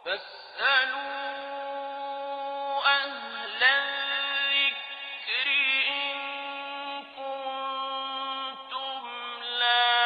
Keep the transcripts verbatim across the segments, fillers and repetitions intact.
فاسألوا أهل الذكر إن كنتم لا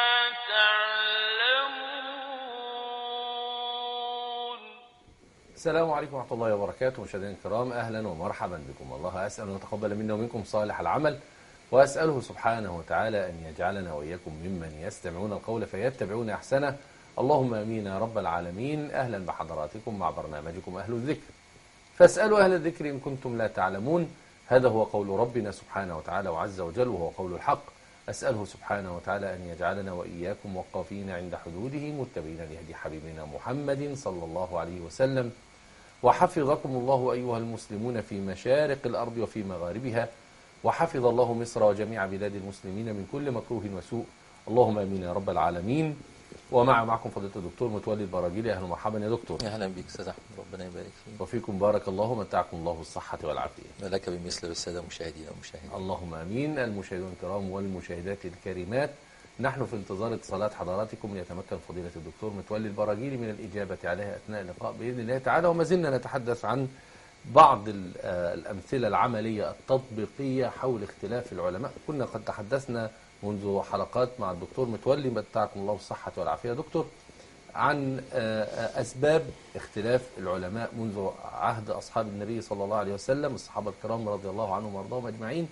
تعلمون. السلام عليكم ورحمة الله وبركاته. مشاهدينا الكرام، أهلا ومرحبا بكم. الله أسأل أن يتقبل منا ومنكم صالح العمل، وأسأله سبحانه وتعالى أن يجعلنا وإياكم ممن يستمعون القول فيتبعون أحسنه. اللهم آمين يا رب العالمين. أهلا بحضراتكم مع برنامجكم أهل الذكر. فاسألوا أهل الذكر إن كنتم لا تعلمون. هذا هو قول ربنا سبحانه وتعالى وعز وجل، وهو قول الحق. أسأله سبحانه وتعالى أن يجعلنا وإياكم وقافين عند حدوده متبعين لهدي حبيبنا محمد صلى الله عليه وسلم. وحفظكم الله أيها المسلمون في مشارق الأرض وفي مغاربها، وحفظ الله مصر وجميع بلاد المسلمين من كل مكروه وسوء. اللهم آمين يا رب العالمين. ومع معكم فضيلة الدكتور متولي البراجيلي. أهلا ومرحبا يا دكتور. أهلا بك أستاذ أحمد، ربنا يبارك فيك. وفيكم بارك الله ومتعكم الله بالصحة والعافية. ولك بمثل بالسادة المشاهدين والمشاهدين. اللهم آمين. المشاهدون الكرام والمشاهدات الكريمات، نحن في انتظار اتصالات حضراتكم ليتمكن فضيلة الدكتور متولي البراجيلي من الإجابة عليها أثناء اللقاء بإذن الله تعالى. وما زلنا نتحدث عن بعض الأمثلة العملية التطبيقية حول اختلاف العلماء. كنا قد تحدثنا منذ حلقات مع الدكتور متولي متعكم الله بالصحة والعافية دكتور عن أسباب اختلاف العلماء منذ عهد أصحاب النبي صلى الله عليه وسلم، الصحابة الكرام رضي الله عنهم وارضاهم أجمعين،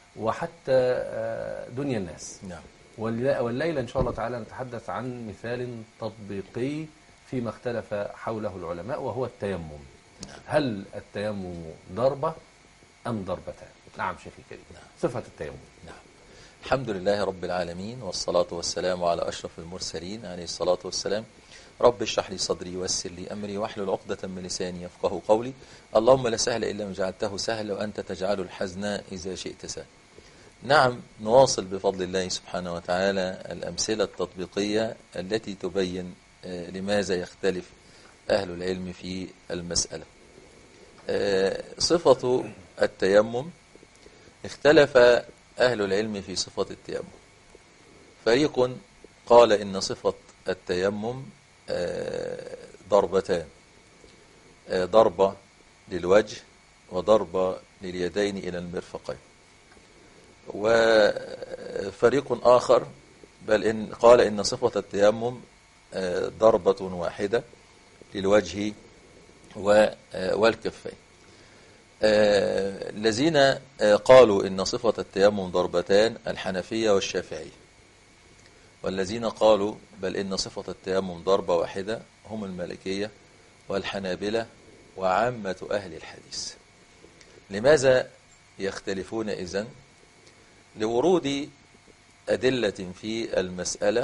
وحتى دنيا الناس. نعم. والليلة إن شاء الله تعالى نتحدث عن مثال تطبيقي فيما اختلف حوله العلماء، وهو التيمم. نعم. هل التيمم ضربة أم ضربتان؟ نعم شيخي الكريم. نعم. صفة التيمم. نعم. الحمد لله رب العالمين، والصلاة والسلام على أشرف المرسلين عليه الصلاة والسلام. رب اشرح لي صدري ويسر لي أمري واحلل عقدة من لساني يفقه قولي. اللهم لا سهل إلا ما جعلته سهلا وأنت تجعل الحزن إذا شئت سهلا. نعم، نواصل بفضل الله سبحانه وتعالى الأمثلة التطبيقية التي تبين لماذا يختلف أهل العلم في المسألة. صفة التيمم، اختلف أهل العلم في صفة التيمم. فريق قال إن صفة التيمم ضربتان، ضربة للوجه وضربة لليدين إلى المرفقين. وفريق آخر بل إن قال إن صفة التيمم ضربة واحدة للوجه والكفين. الذين قالوا إن صفة التيمم ضربتان الحنفية والشافعية، والذين قالوا بل إن صفة التيمم ضربة واحدة هم المالكية والحنابلة وعامة أهل الحديث. لماذا يختلفون إذن؟ لورود أدلة في المسألة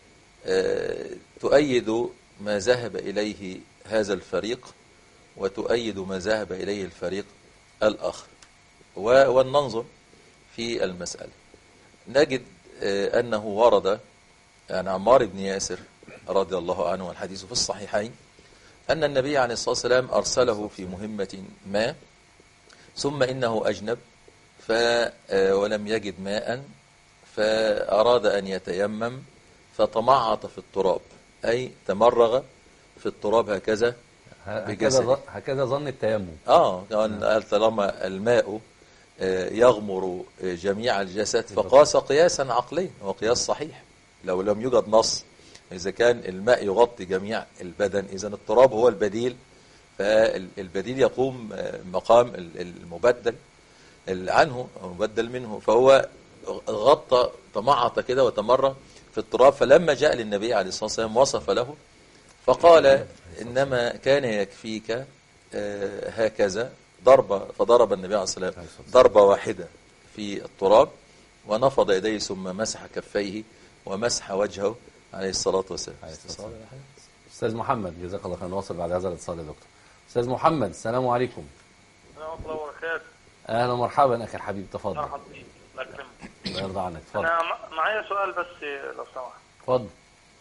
تؤيد ما ذهب إليه هذا الفريق وتؤيد ما ذهب إليه الفريق الآخر. وننظر في المسألة نجد أنه ورد عن عمار بن ياسر رضي الله عنه، والحديث في الصحيحين، أن النبي عليه الصلاة والسلام أرسله في مهمة ما، ثم إنه أجنب ف ولم يجد ماء، فأراد أن يتيمم فتمعط في التراب، أي تمرغ في التراب هكذا هكذا هكذا ظن التيمم. آه طالما الماء يغمر جميع الجسد فقاس قياسا عقليا، وقياس صحيح. لو لم يوجد نص إذا كان الماء يغطي جميع البدن، إذن التراب هو البديل، فالبديل يقوم مقام المبدل عنه أو مبدل منه، فهو غطى تمعط كده وتمر في التراب. فلما جاء للنبي عليه الصلاة والسلام وصف له فقال إنما كان يكفيك هكذا ضربة، فضرب النبي عليه الصلاة والسلام ضربة واحدة في التراب ونفض يديه ثم مسح كفيه ومسح وجهه عليه الصلاة والسلام. أستاذ محمد جزاك الله خير، نواصل بعد هذا الاتصال يا دكتور. أستاذ محمد السلام عليكم. ورحمة الله وبركاته. أهلا ومرحبا أخي الحبيب، تفضل. مرحبا بك، الله يكرمك. الله يرضى عنك، تفضل. أنا معايا سؤال بس لو سمحت. تفضل.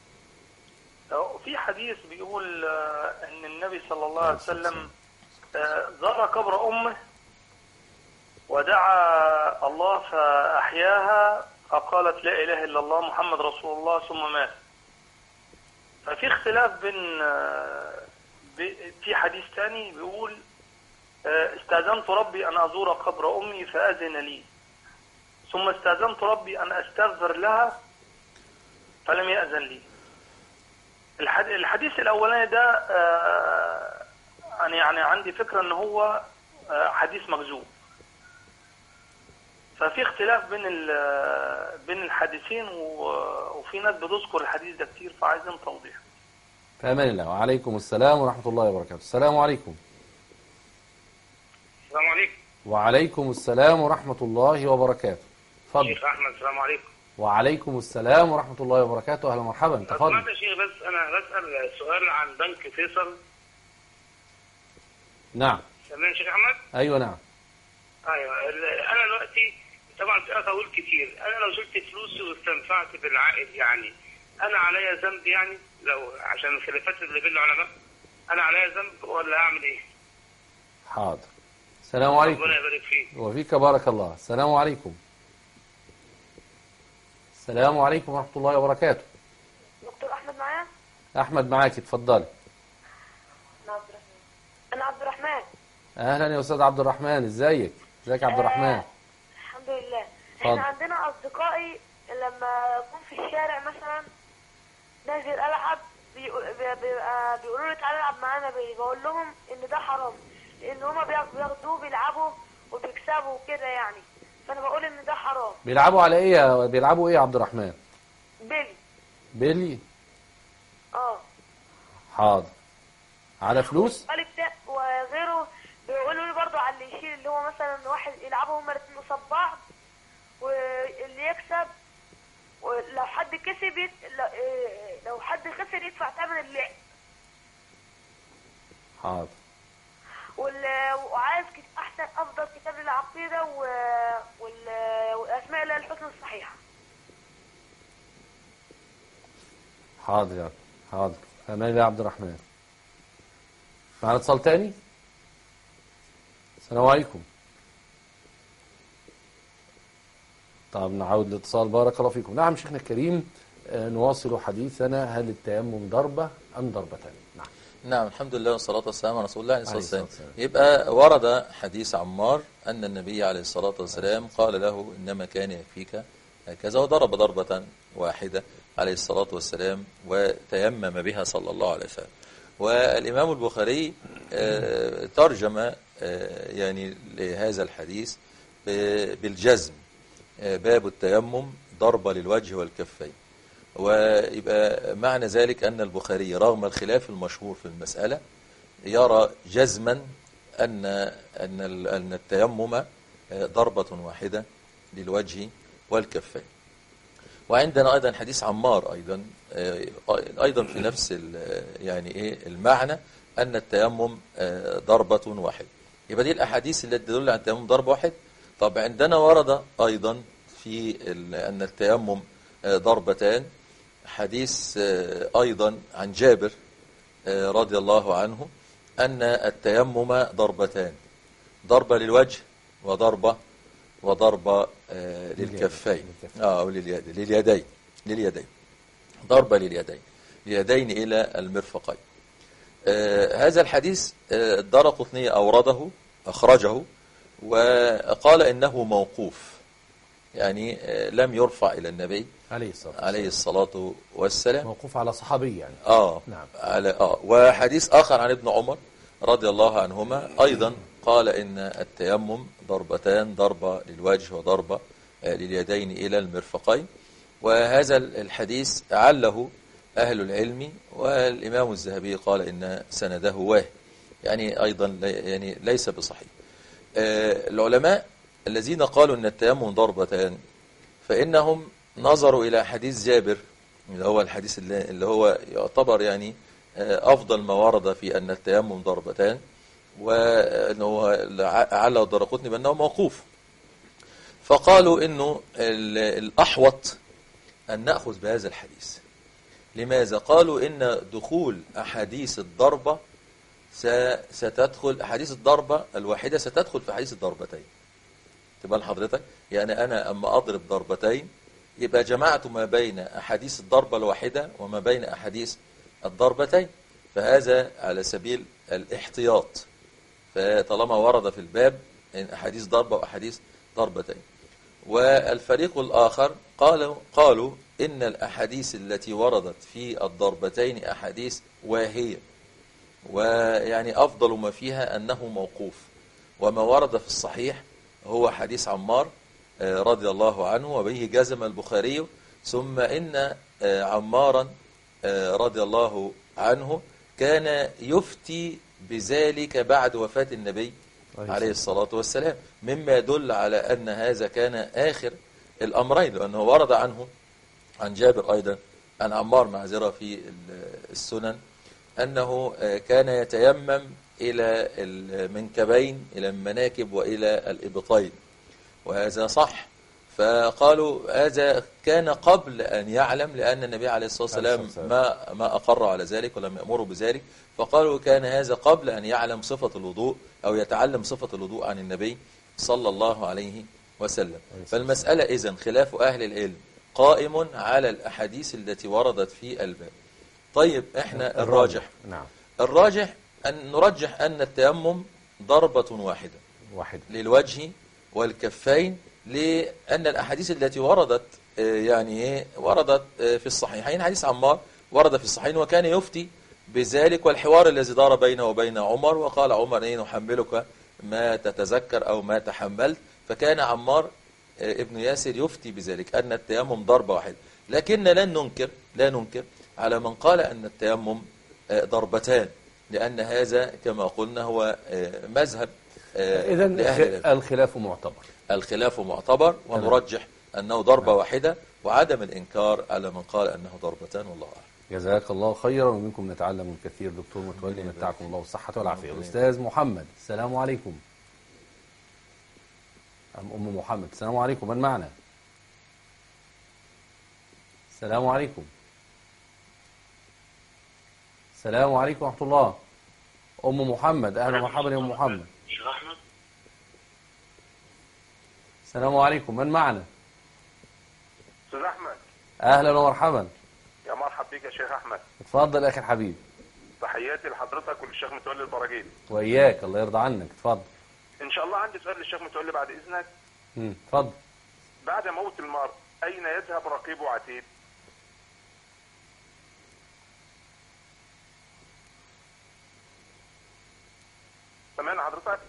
في حديث بيقول أن النبي صلى الله عليه وسلم زار قبر أمه ودعا الله فأحياها فقالت لا إله إلا الله محمد رسول الله ثم مات. ففي اختلاف بين ب- في حديث تاني بيقول آه، استأذنت ربي أن أزور قبر أمي فأذن لي، ثم استأذنت ربي أن أستغفر لها فلم يأذن لي. الحد- الحديث الأولاني ده آه، أنا يعني عندي فكرة أن هو آه، حديث مكذوب، ففي اختلاف بين ال- بين الحديثين، و- وفي ناس بتذكر الحديث ده كتير، فعايزين توضيح. في أمان الله. وعليكم السلام ورحمة الله وبركاته. السلام عليكم. السلام عليكم. وعليكم السلام ورحمة الله وبركاته. اتفضل. شيخ احمد السلام عليكم. وعليكم السلام ورحمة الله وبركاته. أهلا مرحبا. سمعت تفضل. يا شيخ، بس انا بسال سؤال عن بنك فيصل. نعم. سامعني شيخ احمد؟ أيوة نعم. ايوه، ال- انا دلوقتي طبعا في اقاويل كتير. انا لو شلت فلوسي واستنفعت بالعائد، يعني انا عليا ذنب؟ يعني لو عشان الخلافات اللي بين العلماء، انا عليا ذنب ولا اعمل ايه؟ حاضر. السلام عليكم. ربنا يبارك فيك. وفيك بارك الله. السلام عليكم. السلام عليكم ورحمة الله وبركاته. دكتور احمد معايا؟ أحمد معاك، اتفضلي. انا عبد الرحمن. انا عبد الرحمن. أهلا يا أستاذ عبد الرحمن. إزيك؟ ازيك يا عبد الرحمن؟ آه الحمد لله. اتفضل. احنا عندنا اصدقائي لما اكون في الشارع مثلا نازل العب بيقو- بي- بيبقى بيقولوا لي تعالى العب معانا بيه، بقول لهم ان ده حرام لان هما بياخ- بياخدوه بيلعبوا وبيكسبوا وكده يعني، فانا بقول ان ده حرام. بيلعبوا على إيه يا- بيلعبوا إيه يا عبد الرحمن؟ بيلي. بيلي. اه حاضر. على فلوس؟ قالب ده وغيره بيقولوا لي برضو على اللي يشيل، اللي هو مثلا واحد يلعبوا هما الاتنين قصاد بعض واللي يكسب، ولو حد كسب يت... ل- إيه، لو حد خسر يدفع ثمن اللعب. حاضر. وال... وعايز كت... احسن افضل كتاب للعقيده و... وال... والاسماء الله الحسنى الصحيحه. حاضر يا حاضر. أمان الله يا عبد الرحمن. معنا اتصال تاني؟ السلام عليكم. طب نعود الاتصال. بارك الله فيكم. نعم شيخنا الكريم، آه، نواصل حديثنا. هل التيمم ضربة أم ضربتان؟ نعم. نعم، الحمد لله والصلاة والسلام على رسول الله عليه الصلاة عليه الصلاة والسلام. والسلام. يبقى ورد حديث عمار أن النبي عليه الصلاة والسلام قال له إنما كان يكفيك هكذا، وضرب ضربة واحدة عليه الصلاة والسلام وتيمم بها صلى الله عليه وسلم. والإمام البخاري آه، ترجم آه، يعني لهذا الحديث ب- بالجزم، آه، باب التيمم ضربة للوجه والكفين. ويبقى معنى ذلك أن البخاري رغم الخلاف المشهور في المسألة يرى جزما أن أن ال- أن التيمم آه، ضربة واحدة للوجه والكفين. وعندنا أيضا حديث عمار أيضا آه، أيضا في نفس ال- يعني إيه المعنى، أن التيمم آه، ضربة واحدة. يبقى دي الأحاديث التي تدل على التيمم ضربة واحدة. طب عندنا ورد أيضا في ال- أن التيمم آه، ضربتان، حديث آه، أيضا عن جابر آه، رضي الله عنه أن التيمم ضربتان، ضربة للوجه وضربة وضربة آه، للكفين اه أو لليد لليدين لليدين ضربة لليدين اليدين إلى المرفقين. آه، هذا الحديث آه، الدارقطني أورده أخرجه وقال إنه موقوف، يعني آه، لم يرفع إلى النبي عليه الصلاة والسلام. عليه الصلاة والسلام. موقوف على صحابي يعني. آه نعم. على آه وحديث آخر عن ابن عمر رضي الله عنهما أيضا قال إن التيمم ضربتان، ضربة للوجه وضربة آه، لليدين إلى المرفقين. وهذا الحديث عله أهل العلم، والإمام الذهبي قال إن سنده واهي، يعني أيضا لي- يعني ليس بصحيح. آه، العلماء الذين قالوا إن التيمم ضربتان فإنهم نظروا إلى حديث جابر اللي هو الحديث اللي اللي هو يعتبر يعني آه، أفضل ما ورد في أن التيمم ضربتان، وأنه علّه الدارقطني بأنه موقوف. فقالوا إنه ال- الأحوط أن نأخذ بهذا الحديث. لماذا؟ قالوا إن دخول أحاديث الضربة س- ستدخل أحاديث الضربة الواحدة ستدخل في أحاديث الضربتين. تبقى لحضرتك يعني أنا أما أضرب ضربتين يبقى جمعت ما بين أحاديث الضربة الواحدة وما بين أحاديث الضربتين، فهذا على سبيل الاحتياط، فطالما ورد في الباب إن أحاديث ضربة وأحاديث ضربتين. والفريق الآخر قالوا قالوا إن الأحاديث التي وردت في الضربتين أحاديث واهية، ويعني أفضل ما فيها أنه موقوف، وما ورد في الصحيح هو حديث عمار رضي الله عنه وبه جزم البخاري. ثم إن عمارا رضي الله عنه كان يفتي بذلك بعد وفاة النبي عليه الصلاة والسلام، مما يدل على أن هذا كان آخر الأمرين، لأنه ورد عنه عن جابر أيضا عن عمار معذرة في السنن أنه كان يتيمم إلى المنكبين إلى المناكب وإلى الإبطين، وهذا صح. فقالوا هذا كان قبل أن يعلم، لأن النبي عليه الصلاة والسلام ما ما أقر على ذلك ولم يأمره بذلك، فقالوا كان هذا قبل أن يعلم صفة الوضوء أو يتعلم صفة الوضوء عن النبي صلى الله عليه وسلم. فالمسألة إذن خلاف أهل العلم قائم على الأحاديث التي وردت في الباب. طيب إحنا الراجح نعم الراجح أن نرجح أن التيمم ضربة واحدة واحد للوجه والكفين، لأن الأحاديث التي وردت يعني وردت في الصحيحين، حديث عمار ورد في الصحيحين وكان يفتي بذلك، والحوار الذي دار بينه وبين عمر، وقال عمر إيه نحملك ما تتذكر أو ما تحملت، فكان عمار ابن ياسر يفتي بذلك أن التيمم ضربة واحدة. لكن لن ننكر لا ننكر على من قال أن التيمم ضربتان، لأن هذا كما قلنا هو مذهب. إذن الخلاف معتبر الخلاف معتبر ونرجح أنه ضربة واحدة، وعدم الإنكار على من قال أنه ضربتان، والله أعلم. جزاك الله خيرا، ومنكم نتعلم الكثير. دكتور متولي متعكم الله بالصحة والعافية. الأستاذ محمد، السلام عليكم. أم أم محمد، السلام عليكم، من معنا؟ السلام عليكم. السلام عليكم ورحمة الله. أم محمد، أهلا ومرحبا يا أم محمد. شيخ أحمد. السلام عليكم، من معنا؟ أستاذ أحمد. أهلا ومرحبا. يا مرحب بك يا شيخ أحمد. اتفضل أخي الحبيب. تحياتي لحضرتك وللشيخ متولي البراجيل. وإياك، الله يرضى عنك، اتفضل. إن شاء الله عندي سؤال للشيخ متولي بعد إذنك. امم اتفضل. بعد موت المرء أين يذهب رقيب وعتيد؟ سمعنا حضرتك؟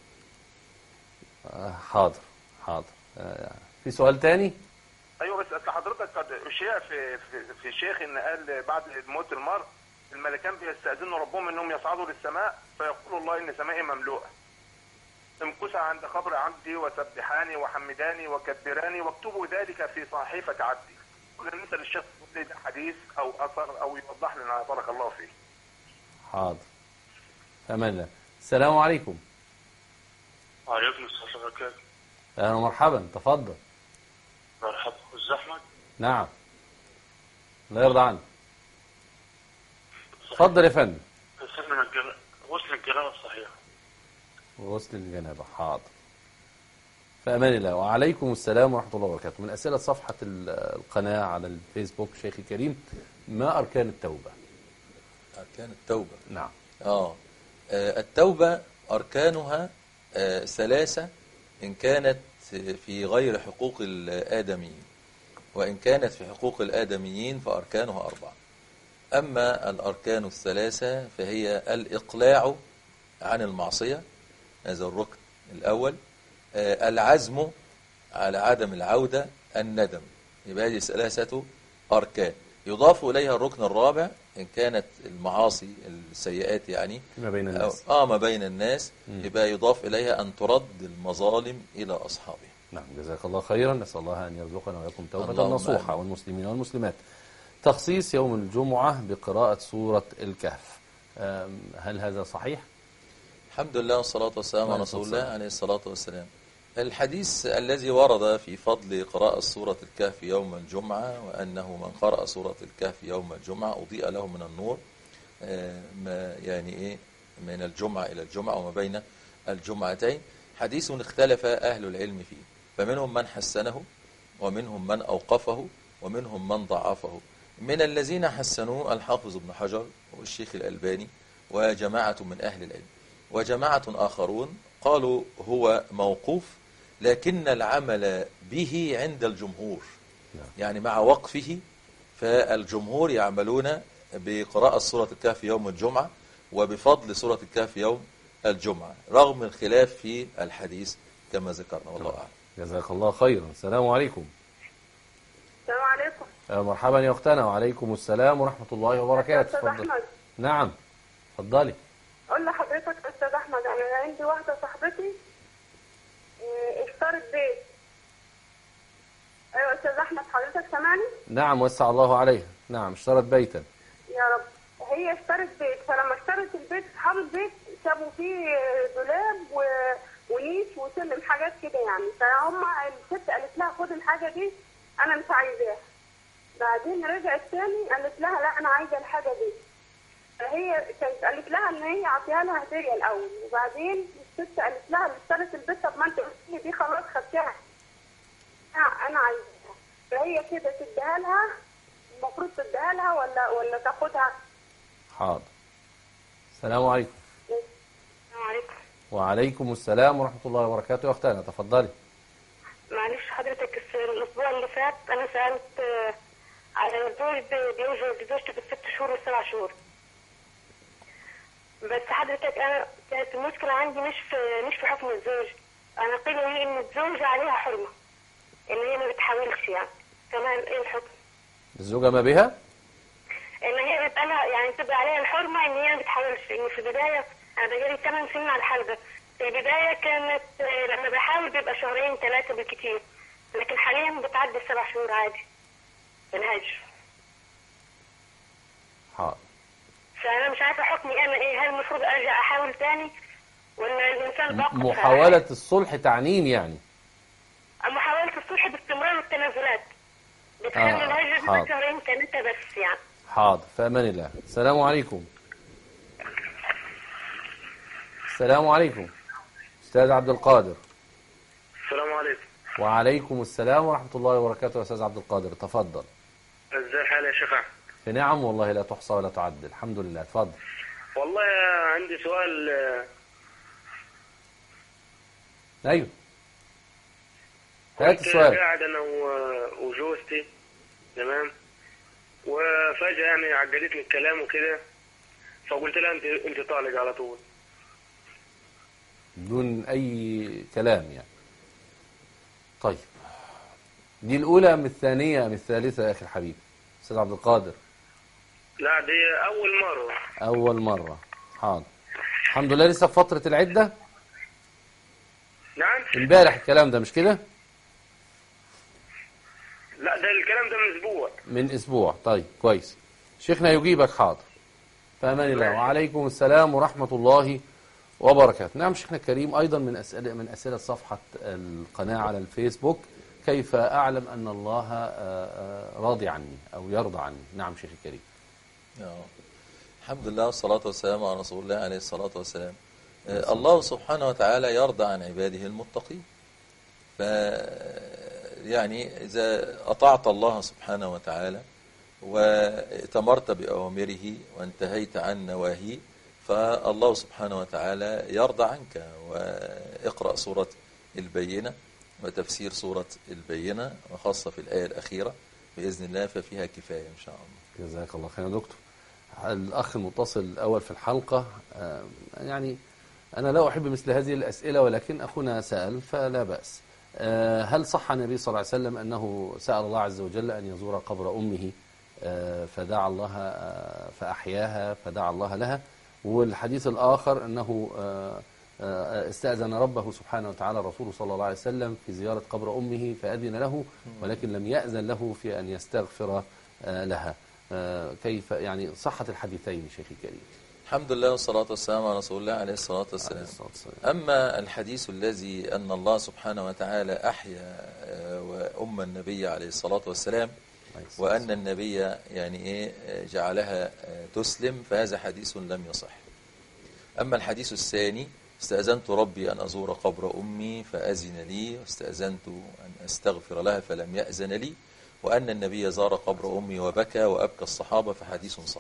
آه حاضر حاضر. آه في سؤال تاني؟ ايوه بس اصل حضرتك قد اشيع في في, في شيخ ان قال بعد موت المرء الملكان بيستأذنوا ربهم انهم يصعدوا للسماء، فيقول الله ان سمائي مملوءه. امكثا عند قبر عبدي وسبحاني وحمداني وكبراني واكتبوا ذلك في صحيفه عبدي. كنا نسال الشيخ ده حديث او اثر او يوضح لنا، بارك الله فيه. حاضر. امان الله. السلام عليكم. وعليكم السلام ورحمة الله. اهلا ومرحبا، تفضل. مرحبا أستاذ أحمد. نعم. الله يرضى عنك. تفضل يا فندم. غسل الجنابة الصحيح. غسل الجنابة، حاضر. في أمان الله. وعليكم السلام ورحمة الله وبركاته. من أسئلة صفحة القناة على الفيسبوك شيخي الكريم، ما أركان التوبة؟ أركان التوبة نعم. آه التوبة أركانها آه ثلاثة إن كانت في غير حقوق الآدميين، وإن كانت في حقوق الآدميين فأركانها أربعة. أما الأركان الثلاثة فهي الإقلاع عن المعصية، هذا الركن الأول. آه العزم على عدم العودة، الندم. يبقى هذه ثلاثة أركان، يضاف إليها الركن الرابع إن كانت المعاصي السيئات يعني ما بين الناس آه ما بين الناس يبقى يضاف إليها أن ترد المظالم إلى أصحابها. نعم. جزاك الله خيرا. نسأل الله أن يرزقنا ويكم توبة نصوحة والمسلمين والمسلمات. تخصيص يوم الجمعة بقراءة سورة الكهف، هل هذا صحيح؟ الحمد لله والصلاة والسلام على رسول الله عليه الصلاة والسلام. الحديث الذي ورد في فضل قراءة سورة الكهف يوم الجمعة، وأنه من قرأ سورة الكهف يوم الجمعة أضيء له من النور ما يعني إيه من الجمعة إلى الجمعة وما بين الجمعتين، حديث اختلف أهل العلم فيه، فمنهم من حسنه ومنهم من أوقفه ومنهم من ضعفه. من الذين حسنوه الحافظ ابن حجر والشيخ الألباني وجماعة من أهل العلم، وجماعة آخرون قالوا هو موقوف لكن العمل به عند الجمهور، يعني مع وقفه فالجمهور يعملون بقراءة سورة الكهف يوم الجمعة وبفضل سورة الكهف يوم الجمعة رغم الخلاف في الحديث كما ذكرنا، والله أعلم. جزاك الله خيرا. السلام عليكم. السلام عليكم. آه، مرحبا يا أختنا. وعليكم السلام ورحمة الله وبركاته. أستاذ اتفضل. أحمد، نعم اتفضلي. أقول لحضرتك أستاذ أحمد، أنا عندي واحدة صاحبتي إيه، اشترت بيت. أيوة أستاذ أحمد، حضرتك سامعني؟ نعم وسع الله عليها. نعم اشترت بيتا. يا رب. هي اشترت بيت، فلما اشترت البيت أصحاب البيت سابوا فيه دولاب و... ونيش وسلم حاجات كده يعني، فهم الست قالت لها خد الحاجة دي أنا مش عايزاها. بعدين رجعت تاني قالت لها لا أنا عايزة الحاجة دي. فهي كانت قالت لها ان هي عطيها لها هديه الاول، وبعدين الست قالت لها اللي اشترت البيت طب ما انت قلت لي دي خلاص خدتها انا عايزاها. فهي كده تديها لها، المفروض تديها لها ولا ولا تاخدها؟ حاضر. السلام عليكم. السلام عليكم. وعليكم السلام ورحمة الله وبركاته. يا أختنا تفضلي. معلش حضرتك، الاسبوع اللي فات انا سالت آه، على زوج بيوجد زوجته بالست شهور والسبع شهور، بس حضرتك انا كانت المشكله عندي مش في مش في حكم الزوج. انا قيل لي ان الزوج عليها حرمه، ان هي ما بتحاولش يعني. كمان ايه الحكم؟ الزوجة ما بها؟ ان هي بتبقى لها يعني تبقى عليها الحرمه ان هي ما بتحاولش. ان في البدايه انا بقالي ثمان سنين على الحال ده، في البدايه كانت آه، لما بحاول بيبقى شهرين ثلاثه بالكثير، لكن حاليا بتعدي السبع شهور عادي الهجر. حاضر. فانا مش عارفه حكمي انا ايه، هل المفروض ارجع احاول تاني ولا الانسان بقى محاولة الصلح تعميم يعني؟ محاولة الصلح باستمرار والتنازلات بتخلي آه، الهجر حاضر. بس شهرين ثلاثه بس يعني. حاضر، في أمان الله. السلام عليكم. السلام عليكم أستاذ عبد القادر. السلام عليكم. وعليكم السلام ورحمة الله وبركاته. يا أستاذ عبد القادر تفضل. ازاي الحال يا شيخ احمد؟ في نعم والله لا تحصى ولا تعد، الحمد لله. تفضل. والله عندي سؤال. أيوه هات كنت السؤال. قاعد انا و- وجوزتي تمام، وفجأة يعني عجلتني الكلام وكده، فقلت لها انت انت طالق على طول. بدون أي كلام يعني. طيب دي الأولى أم الثانية أم الثالثة يا أخي الحبيب أستاذ عبد القادر؟ لا دي اول مرة. أول مرة. حاضر. الحمد لله. لسه في فترة العدة؟ نعم. امبارح الكلام ده مش كده؟ لا ده الكلام ده من اسبوع. من أسبوع. طيب كويس. شيخنا يجيبك. حاضر. فأمان الله. وعليكم السلام ورحمة الله وبركاته. نعم شيخنا الكريم، أيضا من أسئلة من أسئلة صفحة القناة على الفيسبوك، كيف أعلم أن الله راضي عني أو يرضى عني؟ نعم شيخ الكريم. آه. الحمد لله والصلاة والسلام على رسول الله عليه الصلاة والسلام. آه الله سبحانه وتعالى يرضى عن عباده المتقين. ف يعني إذا أطعت الله سبحانه وتعالى واتمرت بأوامره وانتهيت عن نواهيه فالله سبحانه وتعالى يرضى عنك. واقرأ سورة البينة وتفسير سورة البينة وخاصة في الآية الأخيرة بإذن الله ففيها كفاية إن شاء الله. جزاك الله خير يا دكتور. الأخ المتصل الأول في الحلقة، يعني أنا لا أحب مثل هذه الأسئلة ولكن أخونا سأل فلا بأس. هل صح عن النبي صلى الله عليه وسلم أنه سأل الله عز وجل أن يزور قبر أمه فدعا الله فأحياها فدعا الله لها؟ والحديث الآخر أنه استأذن ربه سبحانه وتعالى الرسول صلى الله عليه وسلم في زيارة قبر أمه فأذن له ولكن لم يأذن له في أن يستغفر لها. كيف يعني صحة الحديثين شيخي الكريم؟ الحمد لله والصلاة والسلام على رسول الله عليه الصلاة والسلام. أما الحديث الذي أن الله سبحانه وتعالى أحيا وأم النبي عليه الصلاة والسلام وأن النبي يعني إيه جعلها تسلم، فهذا حديث لم يصح. أما الحديث الثاني استأذنت ربي أن أزور قبر أمي فأذن لي، واستأذنت أن أستغفر لها فلم يأذن لي، وأن النبي زار قبر أمي وبكى وأبكى الصحابة، فحديث صحيح.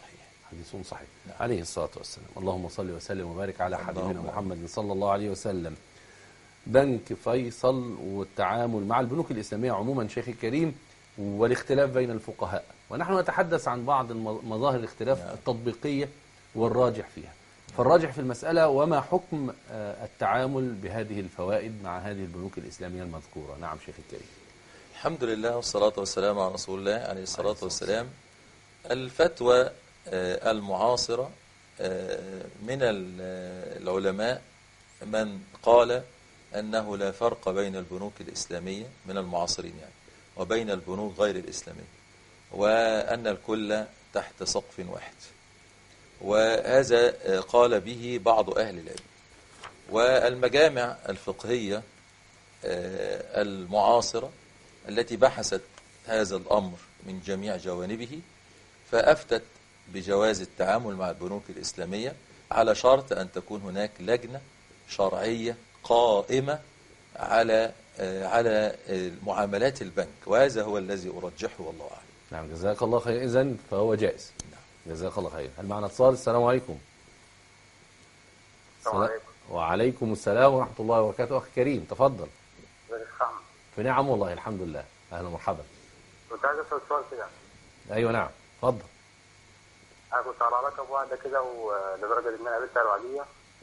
حديث صحيح. نعم. عليه الصلاة والسلام. اللهم صل وسلم وبارك على حبيبنا اللهم محمد صلى الله عليه وسلم. بنك فيصل والتعامل مع البنوك الإسلامية عموما شيخي الكريم والاختلاف بين الفقهاء، ونحن نتحدث عن بعض مظاهر الاختلاف نعم. التطبيقية والراجح فيها. فالراجح في المسألة وما حكم التعامل بهذه الفوائد مع هذه البنوك الإسلامية المذكورة. نعم شيخ الكريم. الحمد لله والصلاة والسلام على رسول الله عليه الصلاة والسلام. الفتوى المعاصرة من العلماء من قال أنه لا فرق بين البنوك الإسلامية من المعاصرين يعني وبين البنوك غير الإسلامية، وأن الكل تحت سقف واحد، وهذا قال به بعض أهل العلم. والمجامع الفقهية المعاصرة التي بحثت هذا الأمر من جميع جوانبه فأفتت بجواز التعامل مع البنوك الإسلامية على شرط أن تكون هناك لجنة شرعية قائمة على على معاملات البنك، وهذا هو الذي أرجحه والله أعلم. نعم جزاك الله خير. إذن فهو جائز. نعم جزاك الله خير. هل معنا اتصال؟ السلام عليكم. السلام عليكم. وعليكم السلام ورحمة الله وبركاته. أخي كريم تفضل. ازيك يا محمد؟ في نعم والله الحمد لله. أهلا ومرحبا. كنت عايز أسأل سؤال كده. أيوة نعم اتفضل. أنا كنت على علاقة بواحدة كده ولدرجة إن أنا قابلتها الوعدية،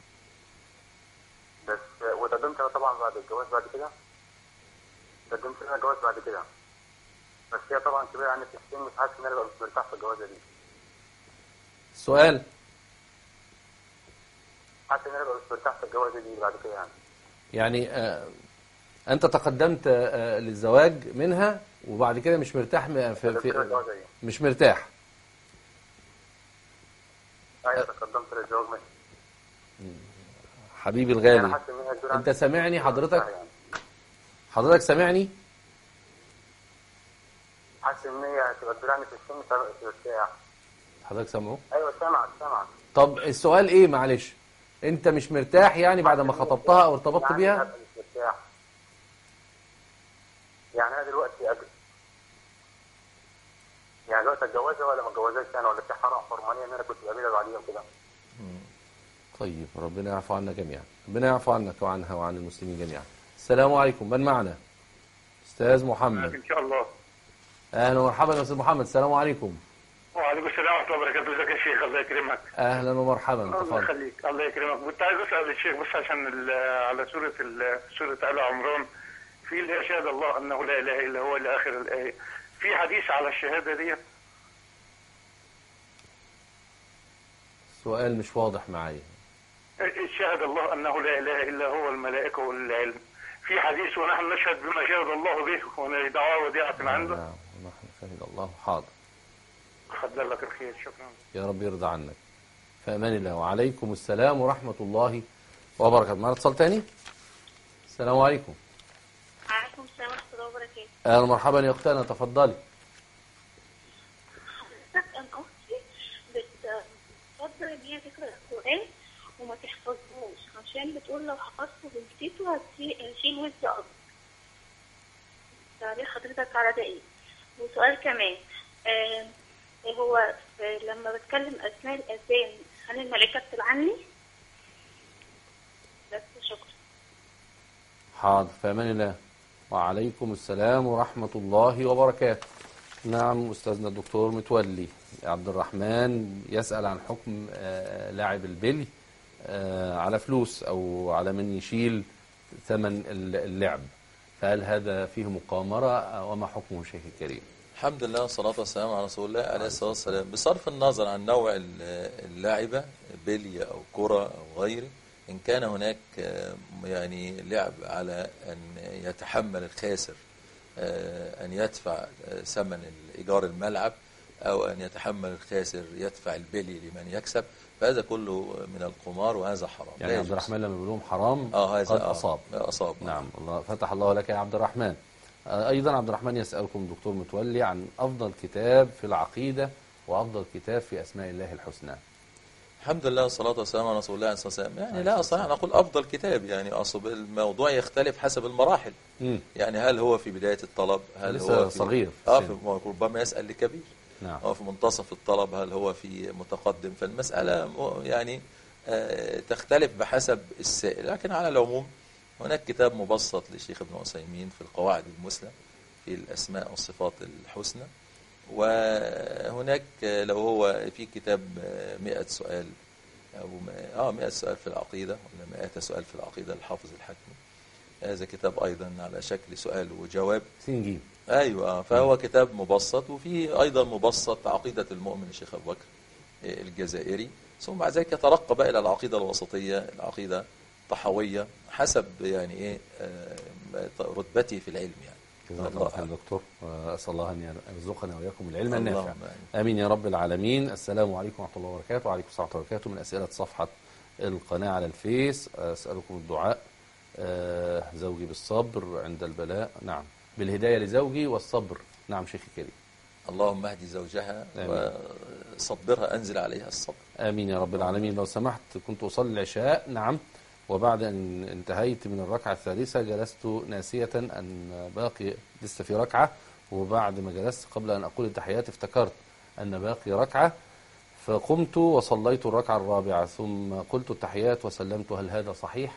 بس وتقدمت أنا طبعا بعد الجواز بعد كده. قدمت أنا جواز بعد كده، بس هي طبعا كبيرة يعني في السن، مش حاسس إن أنا ببقى مش مرتاح في الجوازة دي. السؤال؟ حاسس إن أنا ببقى مش مرتاح في الجوازة دي بعد كده يعني. يعني آه أنت تقدمت آه للزواج منها وبعد كده مش مرتاح في, في مش مرتاح. أيوة تقدمت للزواج منها. حبيبي الغالي انت سامعني حضرتك؟ حضرتك سامعني؟ حاسس ان هي هتبقى كبيرة في السن مرتاح. حضرتك سامعه؟ ايوه سامعك سامعك. طب السؤال ايه معلش؟ انت مش مرتاح يعني بعد ما خطبتها او ارتبطت يعني بيها؟ انا مش مرتاح. يعني انا دلوقتي أجل. يعني دلوقتي اتجوزها ولا ما اتجوزهاش يعني، ولا في حرام حرمانيه ان انا كنت بقابلها عليها وكده؟ طيب ربنا يعفو عنا جميعا، ربنا يعفو عنك وعنها وعن المسلمين جميعا. السلام عليكم. من معنا؟ استاذ محمد. ان شاء الله. اهلا ومرحبا يا استاذ محمد. السلام عليكم. وعليكم السلام ورحمه الله وبركاته. ازيك يا شيخ؟ الله يكرمك. اهلا ومرحبا. الله يخليك. الله يكرمك. كنت عايز اسال الشيخ بس عشان على سوره سوره ال عمران في اللي هي شهاده الله انه لا اله الا هو الى اخر الايه، في حديث على الشهاده دي؟ السؤال مش واضح معايا. شهد الله انه لا اله الا هو الملائكه والعلم، في حديث ونحن نشهد بما شهد الله به وندعوه وديعه عنده. نعم ونحن شهد الله. حاضر. خدر لك الخير. شكرا. يا رب يرضى عنك. في امان الله. وعليكم السلام ورحمه الله وبركاته. معنا اتصال تاني. السلام عليكم. وعليكم السلام ورحمه الله وبركاته. اهلا مرحبا يا اختنا تفضلي. حضرتك انا اختي بتفضل ان هي تقرا القران وما تحفظهوش عشان بتقول لو حفظته ونسيته هشيل وزن اكتر. تعليق حضرتك على ده ايه؟ وسؤال كمان آه هو آه لما بتكلم اثناء الاذان هل الملائكه بتلعني؟ بس شكرا. حاضر في امان الله. وعليكم السلام ورحمه الله وبركاته. نعم أستاذنا الدكتور متولي عبد الرحمن يسأل عن حكم آه لاعب البلي آه على فلوس أو على من يشيل ثمن اللعب، فهل هذا فيه مقامرة وما حكمه شيخ الكريم؟ الحمد لله والصلاة والسلام على رسول الله عليه الصلاة والسلام. بصرف النظر عن نوع اللعبة بلي أو كرة أو غيره، إن كان هناك يعني لعب على أن يتحمل الخاسر أن يدفع ثمن إيجار الملعب أو أن يتحمل الخاسر يدفع البلي لمن يكسب، فهذا كله من القمار وهذا حرام. يعني عبد الرحمن لما بيقول لهم حرام آه هذا قد آه أصاب. أصاب. نعم الله فتح الله لك يا عبد الرحمن. أيضا عبد الرحمن يسألكم دكتور متولي عن أفضل كتاب في العقيدة وأفضل كتاب في أسماء الله الحسنى. الحمد لله والصلاة والسلام على رسول الله عليه الصلاة والسلام. يعني لا أصلا نقول أفضل كتاب، يعني أصل الموضوع يختلف حسب المراحل. م. يعني هل هو في بداية الطلب، هل هو في صغير آه في ربما يسأل لكبير. نعم. هو في منتصف الطلب، هل هو في متقدم؟ فالمسألة م- يعني آه، تختلف بحسب السائل. لكن على العموم هناك كتاب مبسط للشيخ ابن عثيمين في القواعد المثلى في الأسماء والصفات الحسنى، وهناك آه، لو هو في كتاب آه، مئة سؤال أو م- اه مئة سؤال في العقيدة، ولا مئة سؤال في العقيدة للحافظ الحكمي. هذا كتاب أيضا على شكل سؤال وجواب. سنجيب. أيوة، فهو كتاب مبسط. وفي أيضا مبسط عقيدة المؤمن الشيخ أبو بكر الجزائري. ثم بعد ذلك يترقى بقى إلى العقيدة الوسطية، العقيدة الطحوية، حسب يعني إيه آه، رتبتي في العلم يعني. جزاك الله خير دكتور، وأسأل الله أن يرزقنا وإياكم العلم اللهم النافع. آمين. آمين يا رب العالمين. السلام عليكم ورحمة الله وبركاته. وعليكم السلام ورحمة الله وبركاته. من أسئلة صفحة القناة على الفيس، أسألكم الدعاء. آه، زوجي بالصبر عند البلاء، نعم، بالهداية لزوجي والصبر، نعم شيخي الكريم. اللهم اهدي زوجها آمين. وصبرها، أنزل عليها الصبر. آمين يا رب العالمين. لو سمحت، كنت أصلي العشاء، نعم، وبعد أن انتهيت من الركعة الثالثة جلست ناسية أن باقي لسه في ركعة، وبعد ما جلست قبل أن أقول التحيات افتكرت أن باقي ركعة، فقمت وصليت الركعة الرابعة ثم قلت التحيات وسلمت. هل هذا صحيح؟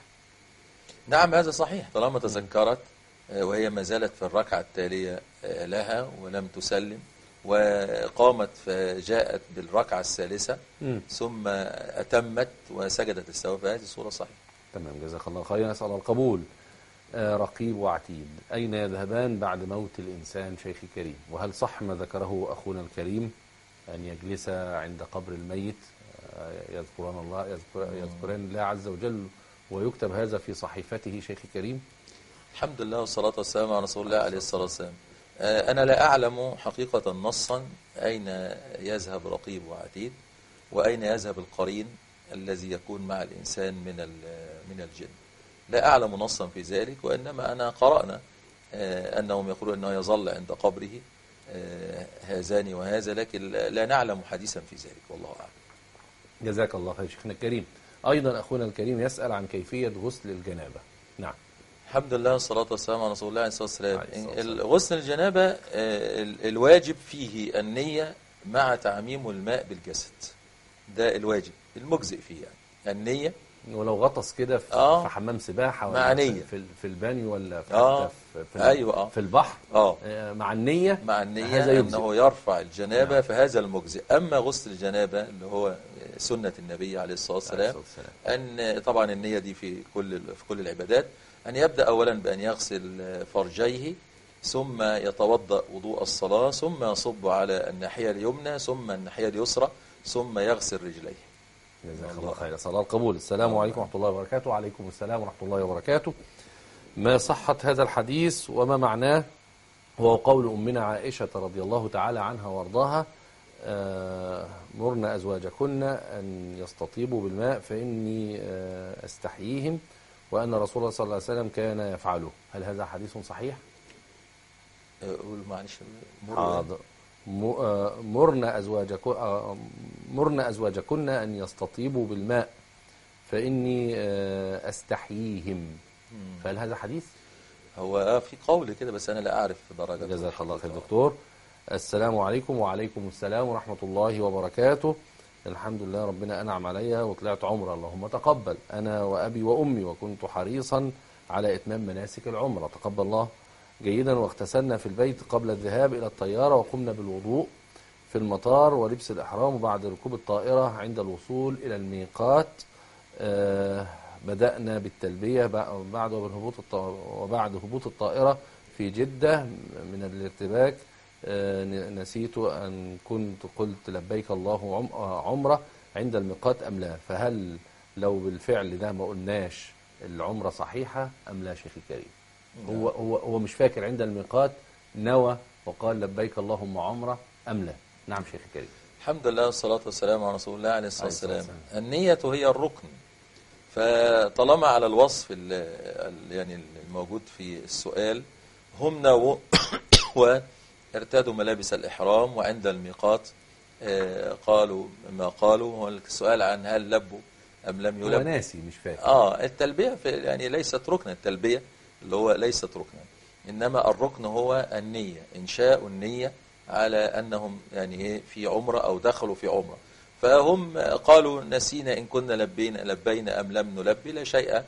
نعم هذا صحيح، طالما تذكرت آه، وهي ما زالت في الركعة التالية آه، لها ولم تسلم، وقامت فجاءت بالركعة الثالثة مم. ثم أتمت وسجدت السهو، فهذه صورة صحيحة. تمام، جزاك الله خيرا. نسأل القبول. آه، رقيب وعتيد أين يذهبان بعد موت الإنسان شيخي كريم؟ وهل صح ما ذكره أخونا الكريم أن يجلس عند قبر الميت آه، يذكران الله يذكر يذكران الله عز وجل ويكتب هذا في صحيفته شيخي كريم؟ الحمد لله والصلاة والسلام على رسول الله عليه الصلاة والسلام. آه، أنا لا أعلم حقيقة نصا أين يذهب رقيب وعتيد، وأين يذهب القرين الذي يكون مع الإنسان من ال- من الجن. لا أعلم نصا في ذلك، وإنما أنا قرأنا آه، أنهم يقولون أنه يظل عند قبره آه، هذان وهذا، لكن لا نعلم حديثا في ذلك، والله أعلم. جزاك الله خير شيخنا الكريم. أيضا أخونا الكريم يسأل عن كيفية غسل الجنابة. نعم. الحمد لله والصلاة والسلام على رسول الله عليه الصلاة والسلام. عليه الصلاة والسلام. غسل الجنابة آه، ال- الواجب فيه النية مع تعميم الماء بالجسد، ده الواجب المجزئ فيه يعني النية. ولو غطس كده في, آه. في حمام سباحة مع ولا نية. في, في البانيو ولا في, آه. في, في, أيوة آه. في البحر آه. آه، مع النية مع النية هذا يجزئ. أنه يرفع الجنابة، نعم. فهذا المجزئ. أما غسل الجنابة اللي هو سنة النبي عليه الصلاة والسلام، عليه الصلاة والسلام. أن طبعا النية دي في كل في كل العبادات، أن يبدأ أولا بأن يغسل فرجيه، ثم يتوضأ وضوء الصلاة، ثم يصب على الناحية اليمنى، ثم الناحية اليسرى، ثم يغسل رجليه. جزاك الله خير. صلاة القبول. السلام عليكم ورحمة الله وبركاته. وعليكم السلام ورحمة الله وبركاته. ما صحة هذا الحديث وما معناه؟ هو قول أمنا عائشة رضي الله تعالى عنها وارضاها: آه، مرن أزواجكن أن يستطيبوا بالماء فإني آه، أستحييهم، وأن رسول الله صلى الله عليه وسلم كان يفعله. هل هذا حديث صحيح؟ قول معلش. حاضر. م- آه، مرن أزواجكن آه، مرن أزواجكن أن يستطيبوا بالماء فإني آه، أستحييهم. فهل هذا حديث؟ هو في قول كده بس أنا لا أعرف درجة. جزاك الله خير دكتور. السلام عليكم. وعليكم السلام ورحمة الله وبركاته. الحمد لله ربنا أنعم عليا وطلعت عمرة، اللهم تقبل، أنا وأبي وأمي، وكنت حريصا على إتمام مناسك العمرة، تقبل الله جيدا. واغتسلنا في البيت قبل الذهاب إلى الطيارة، وقمنا بالوضوء في المطار ولبس الإحرام، وبعد ركوب الطائرة عند الوصول إلى الميقات آه بدأنا بالتلبية بعد هبوط وبعد هبوط الطائرة في جدة من الارتباك آه نسيت أن كنت قلت لبيك الله عمرة عند الميقات أم لا؟ فهل لو بالفعل ده ما قلناش العمرة صحيحة أم لا شيخ الكريم؟ هو هو هو مش فاكر عند الميقات نوى وقال لبيك اللهم عمرة أم لا؟ نعم شيخ الكريم. الحمد لله والصلاة والسلام على رسول الله عليه الصلاة والسلام. النية هي الركن، فطالما على الوصف يعني الموجود في السؤال هم نووا وارتدوا ملابس الإحرام، وعند الميقات قالوا ما قالوا. هو السؤال عن هل لبوا أم لم يلبوا، هو ناسي مش فاكر. آه التلبية في يعني ليست ركنا، التلبية اللي هو ليست ركنا، إنما الركن هو النية، إنشاء النية على أنهم يعني إيه في عمرة أو دخلوا في عمرة، فهم قالوا نسينا إن كنا لبينا لبينا أم لم نلبي، لا شيء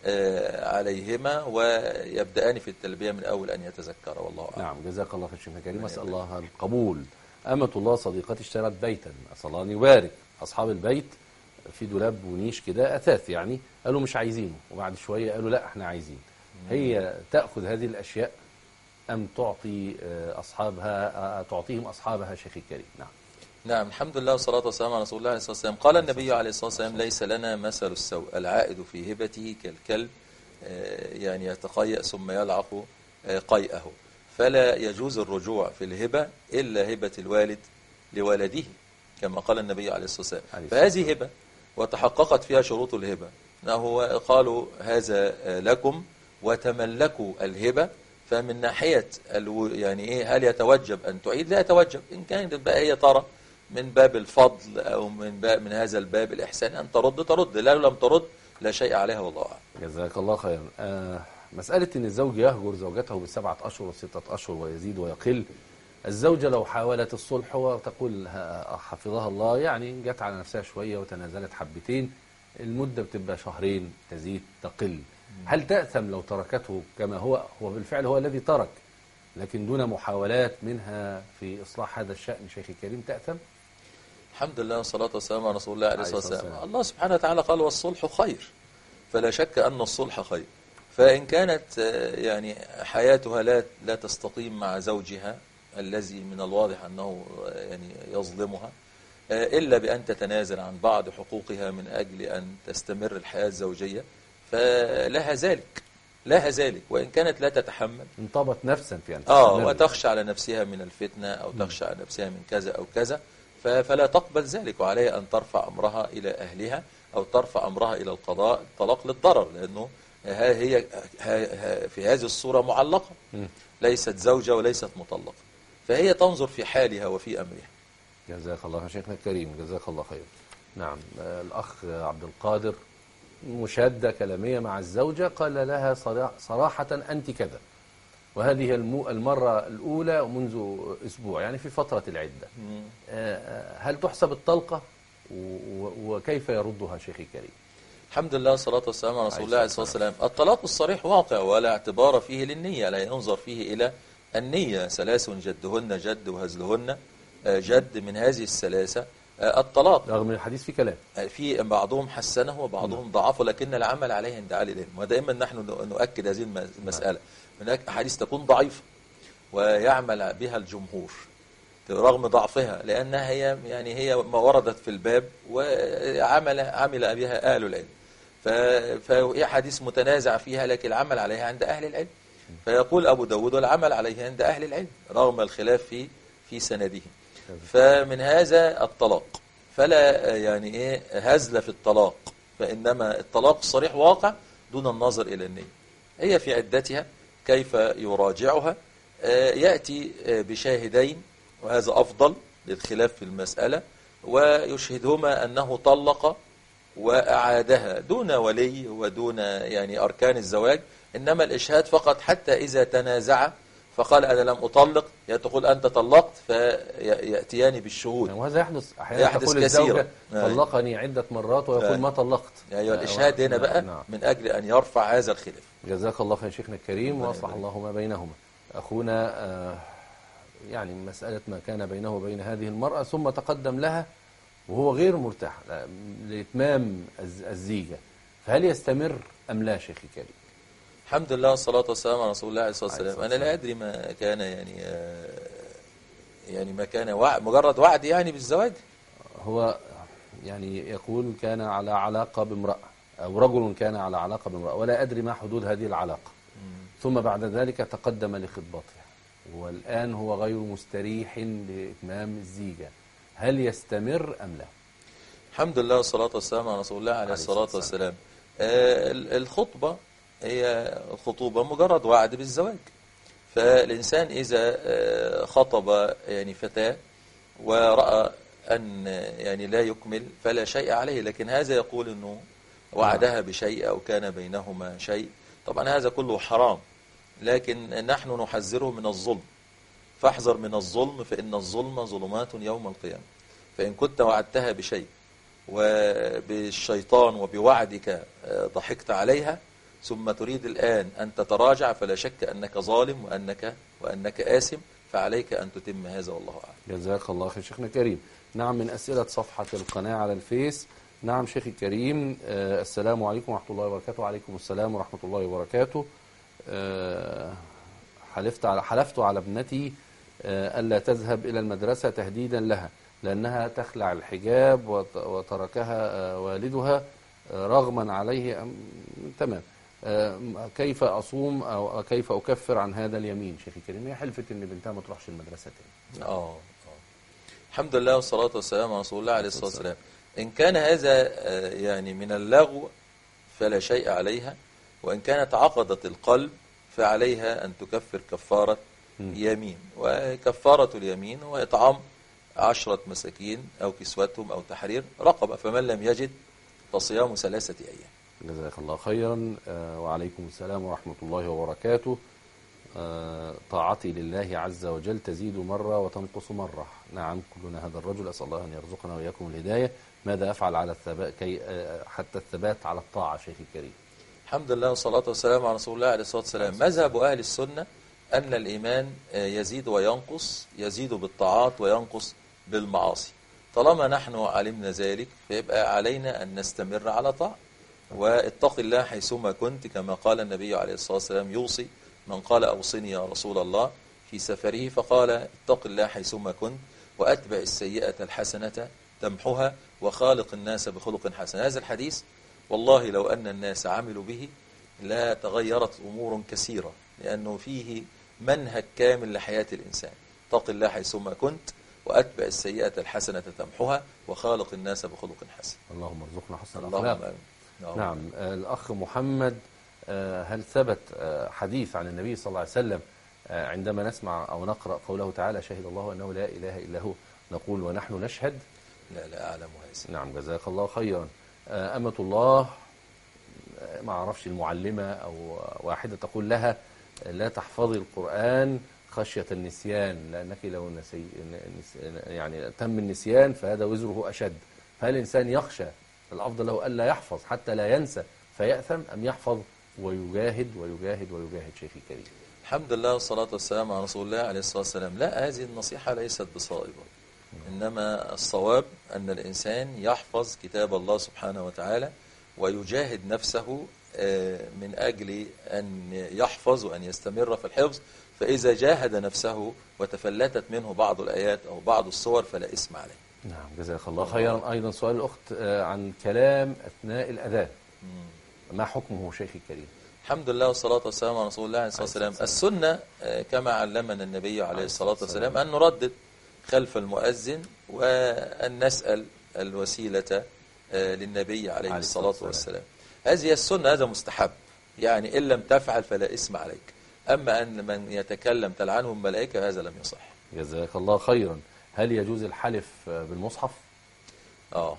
عليهما، ويبدأان في التلبية من أول أن يتذكر. والله أعلم. نعم، جزاك الله خير شيخنا الكريم، أسأل الله القبول. أمة الله صديقتي اشترت بيتا، أسأل الله أن يبارك. أصحاب البيت في دولاب ونيش كده أثاث يعني، قالوا مش عايزينه، وبعد شوية قالوا لا احنا عايزين. هي تأخذ هذه الأشياء أم تعطي أصحابها، تعطيهم أصحابها شيخي الكريم؟ نعم. نعم، الحمد لله والصلاة والسلام على رسول الله عليه الصلاة والسلام. قال النبي عليه الصلاة والسلام: ليس لنا مثل السوء، العائد في هبته كالكلب يعني يتقيأ ثم يلعق قيئه، فلا يجوز الرجوع في الهبة إلا هبة الوالد لولده كما قال النبي عليه الصلاة والسلام. فهذه هبة وتحققت فيها شروط الهبة، أنه قالوا هذا لكم وتملكوا الهبة، فمن ناحية يعني إيه هل يتوجب أن تعيد؟ لا يتوجب. إن كانت بقى هي ترى من باب الفضل أو من باب من هذا الباب الإحسان أن ترد ترد، لا لم ترد لا شيء عليها والله أعلم. جزاك الله خيرا. آه مسألة أن الزوج يهجر زوجته بسبعة أشهر وستة أشهر ويزيد ويقل، الزوجة لو حاولت الصلح وتقول حفظها الله يعني جت على نفسها شوية وتنازلت حبتين، المدة بتبقى شهرين تزيد تقل، هل تأثم لو تركته كما هو؟ هو بالفعل هو الذي ترك، لكن دون محاولات منها في إصلاح هذا الشأن شيخ الكريم تأثم؟ الحمد لله والصلاة والسلام على رسول الله عليه الصلاة والسلام. الله سبحانه وتعالى قال: والصلح خير، فلا شك أن الصلح خير. فإن كانت يعني حياتها لا لا تستقيم مع زوجها الذي من الواضح أنه يعني يظلمها، إلا بأن تتنازل عن بعض حقوقها من أجل أن تستمر الحياة الزوجية، فلها ذلك لها ذلك وإن كانت لا تتحمل، انطبت نفسا في أن تستمر آه وتخشى على نفسها من الفتنة أو تخشى على نفسها من كذا أو كذا، فلا تقبل ذلك، وعليها أن ترفع أمرها إلى أهلها أو ترفع أمرها إلى القضاء الطلاق للضرر، لأنه هي في هذه الصورة معلقة، ليست زوجة وليست مطلقة، فهي تنظر في حالها وفي أمرها. جزاك الله شيخنا الكريم، جزاك الله خير. نعم، الأخ عبد القادر مشادة كلامية مع الزوجة، قال لها صراحة أنت كذا، وهذه المرة الأولى منذ أسبوع يعني في فترة العدة، هل تحسب الطلقة وكيف يردها شيخي الكريم؟ الحمد لله والصلاة والسلام على رسول الله عليه الصلاة والسلام. الطلاق الصريح واقع ولا اعتبار فيه للنية، لا ينظر فيه إلى النية. ثلاث جدهن جد وهزلهن جد، من هذه الثلاثة الطلاق، رغم الحديث في كلام في بعضهم حسنه وبعضهم ضعفه، لكن العمل عليه عند أهل العلم، ودائما نحن نؤكد هذه المسألة. هناك أحاديث تكون ضعيفة ويعمل بها الجمهور رغم ضعفها، لأنها هي يعني هي ما وردت في الباب وعمل عمل بها أهل العلم، فهي حديث متنازع فيها لكن العمل عليها عند أهل العلم. فيقول أبو داود: والعمل عليه عند أهل العلم رغم الخلاف في في سنده. فمن هذا الطلاق، فلا يعني إيه هزل في الطلاق، فإنما الطلاق الصريح واقع دون النظر إلى النية. هي في عدتها كيف يراجعها، يأتي بشاهدين وهذا أفضل للخلاف في المسألة، ويشهدهما أنه طلق وأعادها دون ولي ودون يعني أركان الزواج، إنما الإشهاد فقط، حتى إذا تنازع فقال أنا لم أطلق، تقول أنت طلقت، فيأتيان بالشهود. وهذا يحدث أحيانا، تقول الزوجة طلقني عدة مرات ويقول ما طلقت. أيوة، الإشهاد هنا بقى نعم. من أجل أن يرفع هذا الخلاف. جزاك الله خير شيخنا الكريم، وأصلح الله ما بينهما. أخونا آه يعني مسألة ما كان بينه وبين هذه المرأة، ثم تقدم لها وهو غير مرتاح لإتمام الزيجة، فهل يستمر أم لا شيخي الكريم؟ الحمد لله والصلاة والسلام على رسول الله عليه الصلاة والسلام. أنا لا أدري ما كان يعني يعني ما كان وعد، مجرد وعد يعني بالزواج. هو يعني يقول كان على علاقة بامرأة، أو رجل كان على علاقة بامرأة، ولا أدري ما حدود هذه العلاقة، ثم بعد ذلك تقدم لخطبتها، والآن هو غير مستريح لإتمام الزيجة، هل يستمر أم لا؟ الحمد لله والصلاة والسلام على رسول الله عليه الصلاة والسلام. آه الخطبة هي الخطوبة مجرد وعد بالزواج، فالإنسان إذا خطب يعني فتاة ورأى أن يعني لا يكمل فلا شيء عليه، لكن هذا يقول أنه وعدها بشيء أو كان بينهما شيء، طبعا هذا كله حرام، لكن نحن نحذره من الظلم، فاحذر من الظلم فإن الظلم ظلمات يوم القيامة. فإن كنت وعدتها بشيء وبالشيطان وبوعدك ضحكت عليها ثم تريد الآن أن تتراجع، فلا شك أنك ظالم وأنك وأنك آثم، فعليك أن تتم هذا والله أعلم. جزاك الله خير شيخنا الكريم. نعم، من أسئلة صفحة القناة على الفيس. نعم شيخي الكريم، آه السلام عليكم ورحمة الله وبركاته. وعليكم السلام ورحمة الله وبركاته. آه حلفت على حلفت على ابنتي آه ألا تذهب إلى المدرسة تهديدا لها لأنها تخلع الحجاب وتركها آه والدها آه رغما عليه. أم تمام. آه كيف أصوم أو كيف أكفر عن هذا اليمين شيخي الكريم؟ هي حلفت إن بنتها ما تروحش المدرسة تاني. آه الحمد لله والصلاة والسلام على رسول الله عليه الصلاة والسلام. إن كان هذا يعني من اللغو فلا شيء عليها، وإن كانت عقدت القلب فعليها أن تكفر كفارة يمين. وكفارة اليمين هو إطعام عشرة مساكين أو كسوتهم أو تحرير رقبة، فمن لم يجد فصيام ثلاثة أيام. جزاك الله خيرا. وعليكم السلام ورحمة الله وبركاته. طاعتي لله عز وجل تزيد مرة وتنقص مرة. نعم كلنا هذا الرجل، أسأل الله أن يرزقنا وإياكم الهداية. ماذا أفعل على الثبات كي حتى الثبات على الطاعة شيخي الكريم؟ الحمد لله والصلاة والسلام على رسول الله عليه الصلاة والسلام. مذهب أهل السنة أن الإيمان يزيد وينقص، يزيد بالطاعات وينقص بالمعاصي. طالما نحن علمنا ذلك فيبقى علينا أن نستمر على طاعة. واتق الله حيثما كنت، كما قال النبي عليه الصلاة والسلام يوصي من قال أوصني يا رسول الله في سفره، فقال اتق الله حيثما كنت وأتبع السيئة الحسنة تمحها وخالق الناس بخلق حسن. هذا الحديث والله لو أن الناس عملوا به لا تغيرت أمور كثيرة، لأنه فيه منهج كامل لحياة الإنسان. اتق الله حيثما كنت وأتبع السيئة الحسنة تمحها وخالق الناس بخلق حسن. اللهم ارزقنا حسن الأخلاق. نعم. الأخ محمد، هل ثبت حديث عن النبي صلى الله عليه وسلم عندما نسمع أو نقرأ قوله تعالى شهد الله أنه لا إله إلا هو نقول ونحن نشهد؟ لا لا أعلم هذا. نعم جزاك الله خيرا. أمة الله، ما أعرفش المعلمة أو واحدة تقول لها لا تحفظي القرآن خشية النسيان لأنك لو نسي يعني تم النسيان فهذا وزره أشد. فهل الإنسان يخشى الأفضل له ألا يحفظ حتى لا ينسى فيأثم، أم يحفظ ويجاهد ويجاهد ويجاهد شيخي الكريم؟ الحمد لله والصلاة والسلام على رسول الله عليه الصلاة والسلام. لا، هذه النصيحة ليست بصائبة، إنما الصواب أن الإنسان يحفظ كتاب الله سبحانه وتعالى ويجاهد نفسه من أجل أن يحفظ وأن يستمر في الحفظ. فإذا جاهد نفسه وتفلتت منه بعض الآيات أو بعض الصور فلا إثم عليه. نعم جزاك الله خيرا. أيضا سؤال الأخت عن كلام أثناء الأذان، ما حكمه شيخي الكريم؟ الحمد لله والصلاة والسلام على رسول الله عليه الصلاة والسلام. السنة كما علمنا النبي عليه الصلاة والسلام أن نردد خلف المؤذن وأن نسأل الوسيلة للنبي عليه الصلاة والسلام. هذه السنة، هذا مستحب، يعني إن لم تفعل فلا إثم عليك. أما أن من يتكلم تلعنه الملائكة هذا لم يصح. جزاك الله خيرا. هل يجوز الحلف بالمصحف؟ آه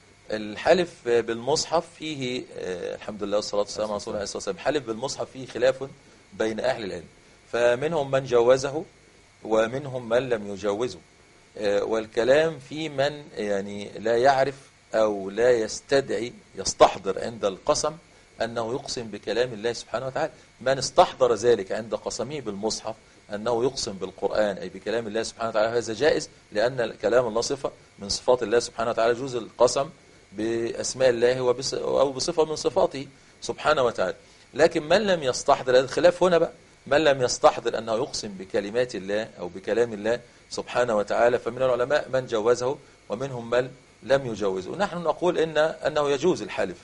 الحلف بالمصحف فيه آه الحمد لله والصلاة والسلام على رسول الله عليه الصلاة والسلام. الحلف بالمصحف فيه خلاف بين أهل العلم، فمنهم من جوزه ومنهم من لم يجوزه. آه والكلام في من يعني لا يعرف أو لا يستدعي يستحضر عند القسم أنه يقسم بكلام الله سبحانه وتعالى. من استحضر ذلك عند قسمه بالمصحف أنه يقسم بالقرآن أي بكلام الله سبحانه وتعالى هذا جائز، لأن كلام الله صفة من صفات الله سبحانه وتعالى. يجوز القسم بأسماء الله وبص أو بصفة من صفاته سبحانه وتعالى. لكن من لم يستحضر، الخلاف هنا بقى، من لم يستحضر أنه يقسم بكلمات الله أو بكلام الله سبحانه وتعالى، فمن العلماء من جوزه ومنهم من لم يجوزه. نحن نقول إن أنه يجوز الحلف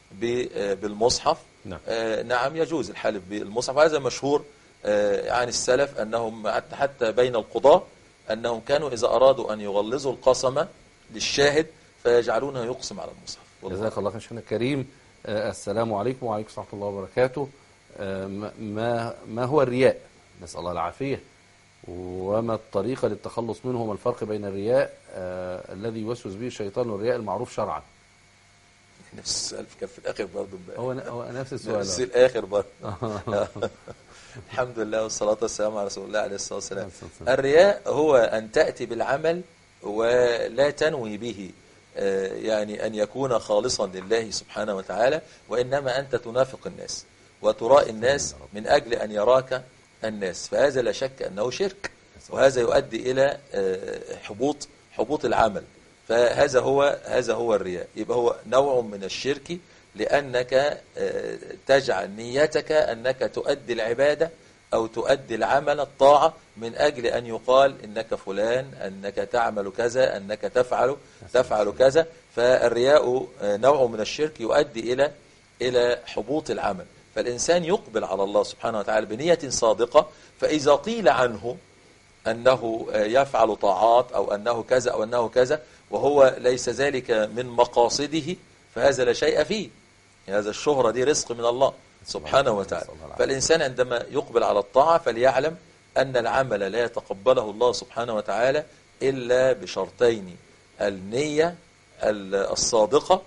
بالمصحف. نعم. آه نعم يجوز الحلف بالمصحف. هذا مشهور آه عن السلف أنهم حتى بين القضاة أنهم كانوا إذا أرادوا أن يغلظوا القسم للشاهد فيجعلونه يقسم على المصحف. جزاك الله خيرا الكريم. آه السلام عليكم وعليكم ورحمة الله وبركاته. آه ما ما هو الرياء؟ نسأل الله العافية. وما الطريقة للتخلص منه؟ وما الفرق بين الرياء آه الذي يوسوس به الشيطان والرياء المعروف شرعا؟ نفس السؤال كان في الاخر برضه. هو هو نفس السؤال نفس الاخر برضه. الحمد لله والصلاه والسلام على رسول الله عليه الصلاه والسلام. الرياء هو ان تاتي بالعمل ولا تنوي به يعني أن يكون خالصا لله سبحانه وتعالى، وإنما أنت تنافق الناس وتراء الناس من أجل أن يراك الناس، فهذا لا شك أنه شرك، وهذا يؤدي إلى حبوط حبوط العمل. فهذا هو هذا هو الرياء. يبقى هو نوع من الشرك، لأنك تجعل نيتك أنك تؤدي العبادة أو تؤدي العمل الطاعة من أجل أن يقال إنك فلان، أنك تعمل كذا، أنك تفعل تفعل كذا. فالرياء نوع من الشرك يؤدي إلى إلى حبوط العمل. فالإنسان يقبل على الله سبحانه وتعالى بنية صادقة، فإذا قيل عنه أنه يفعل طاعات أو أنه كذا أو أنه كذا وهو ليس ذلك من مقاصده، فهذا لا شيء فيه. هذا الشهرة دي رزق من الله سبحانه وتعالى. فالإنسان عندما يقبل على الطاعة فليعلم أن العمل لا يتقبله الله سبحانه وتعالى إلا بشرطين: النية الصادقة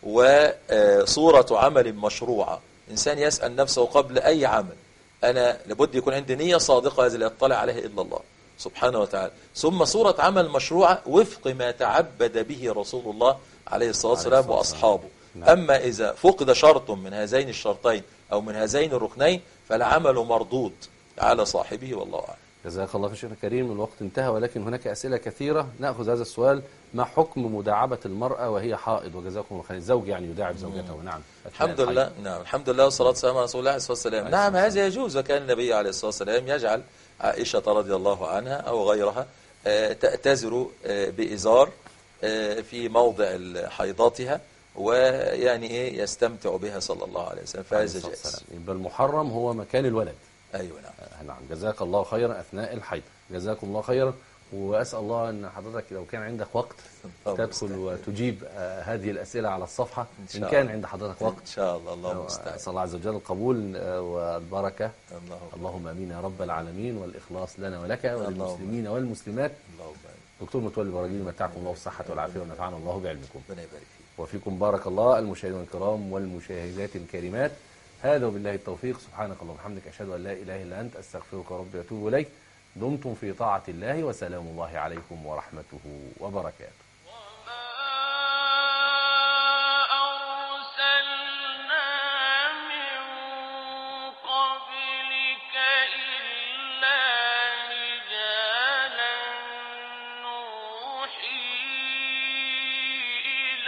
وصورة عمل مشروعة. إنسان يسأل نفسه قبل أي عمل: أنا لابد يكون عندي نية صادقة هذا لا يطلع عليها إلا الله سبحانه وتعالى، ثم صورة عمل مشروعة وفق ما تعبد به رسول الله عليه الصلاة والسلام وأصحابه. أما إذا فقد شرط من هذين الشرطين أو من هذين الركنين فالعمل مردود على صاحبه، والله أعلم. جزاك الله خير شيخنا الكريم. الوقت انتهى، ولكن هناك أسئلة كثيرة. نأخذ هذا السؤال: ما حكم مداعبة المرأة وهي حائض؟ وجزاكم الله خير. الزوج يعني يداعب زوجته. نعم، الحمد لله. نعم، الحمد لله والصلاة والسلام على رسول الله عليه الصلاة والسلام. نعم، هذا يجوز. وكان النبي عليه الصلاة والسلام يجعل عائشة رضي الله عنها أو غيرها تأتزر بإزار في موضع حيضاتها، ويعني ايه يستمتع بها صلى الله عليه وسلم، فهذا جائز. يبقى المحرم هو مكان الولد. ايوه نعم. نعم، جزاك الله خيرا اثناء الحيض. جزاكم الله خيرا. واسال الله ان حضرتك لو كان عندك وقت تدخل وتجيب هذه الاسئله على الصفحه ان, إن كان عند حضرتك وقت. ان شاء الله. الله المستعان. اسال الله عز وجل القبول والبركه. اللهم, اللهم امين يا رب العالمين، والاخلاص لنا ولك وللمسلمين والمسلمات. اللهم دكتور متولي براجيل، متعكم الله الصحه والعافيه ونفعنا الله بعلمكم. ربنا يبارك فيك وفيكم. بارك الله. المشاهدين الكرام والمشاهدات الكريمات، هذا وبالله التوفيق. سبحانك اللهم وبحمدك، أشهد أن لا إله إلا أنت، أستغفرك ربي وأتوب إليك. دمتم في طاعة الله، وسلام الله عليكم ورحمته وبركاته.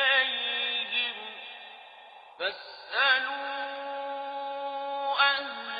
فاسألوا أهل